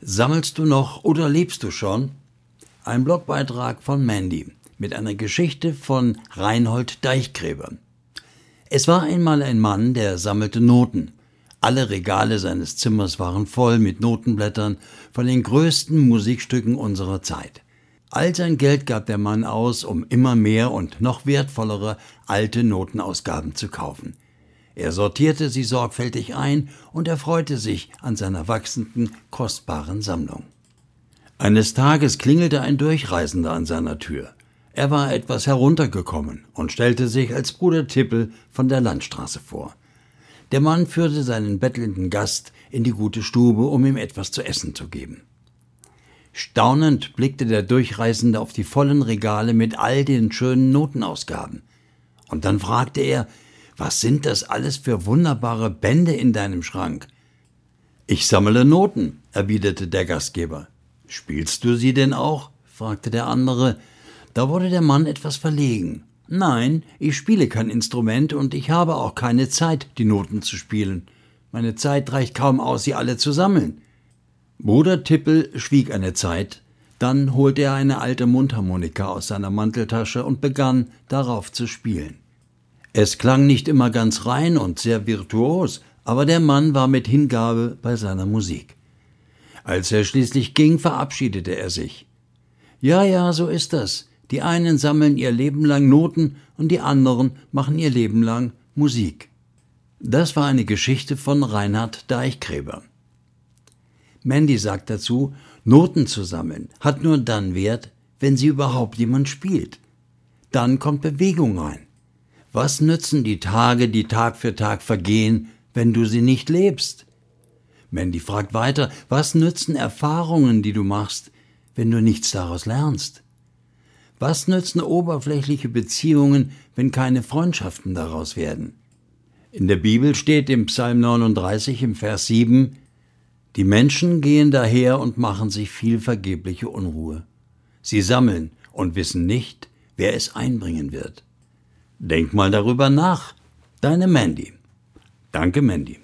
Sammelst du noch oder lebst du schon? Ein Blogbeitrag von Mandy mit einer Geschichte von Reinhold Deichgräber. Es war einmal ein Mann, der sammelte Noten. Alle Regale seines Zimmers waren voll mit Notenblättern von den größten Musikstücken unserer Zeit. All sein Geld gab der Mann aus, um immer mehr und noch wertvollere alte Notenausgaben zu kaufen. Er sortierte sie sorgfältig ein und erfreute sich an seiner wachsenden, kostbaren Sammlung. Eines Tages klingelte ein Durchreisender an seiner Tür. Er war etwas heruntergekommen und stellte sich als Bruder Tippel von der Landstraße vor. Der Mann führte seinen bettelnden Gast in die gute Stube, um ihm etwas zu essen zu geben. Staunend blickte der Durchreisende auf die vollen Regale mit all den schönen Notenausgaben. Und dann fragte er: »Was sind das alles für wunderbare Bände in deinem Schrank?« »Ich sammle Noten«, erwiderte der Gastgeber. »Spielst du sie denn auch?« fragte der andere. Da wurde der Mann etwas verlegen. »Nein, ich spiele kein Instrument und ich habe auch keine Zeit, die Noten zu spielen. Meine Zeit reicht kaum aus, sie alle zu sammeln.« Bruder Tippel schwieg eine Zeit, dann holte er eine alte Mundharmonika aus seiner Manteltasche und begann, darauf zu spielen. Es klang nicht immer ganz rein und sehr virtuos, aber der Mann war mit Hingabe bei seiner Musik. Als er schließlich ging, verabschiedete er sich. Ja, so ist das. Die einen sammeln ihr Leben lang Noten und die anderen machen ihr Leben lang Musik. Das war eine Geschichte von Reinhold Deichgräber. Mandy sagt dazu, Noten zu sammeln hat nur dann Wert, wenn sie überhaupt jemand spielt. Dann kommt Bewegung rein. Was nützen die Tage, die Tag für Tag vergehen, wenn du sie nicht lebst? Mandy fragt weiter, was nützen Erfahrungen, die du machst, wenn du nichts daraus lernst? Was nützen oberflächliche Beziehungen, wenn keine Freundschaften daraus werden? In der Bibel steht im Psalm 39 im Vers 7, die Menschen gehen daher und machen sich viel vergebliche Unruhe. Sie sammeln und wissen nicht, wer es einbringen wird. Denk mal darüber nach. Deine Mandy. Danke, Mandy.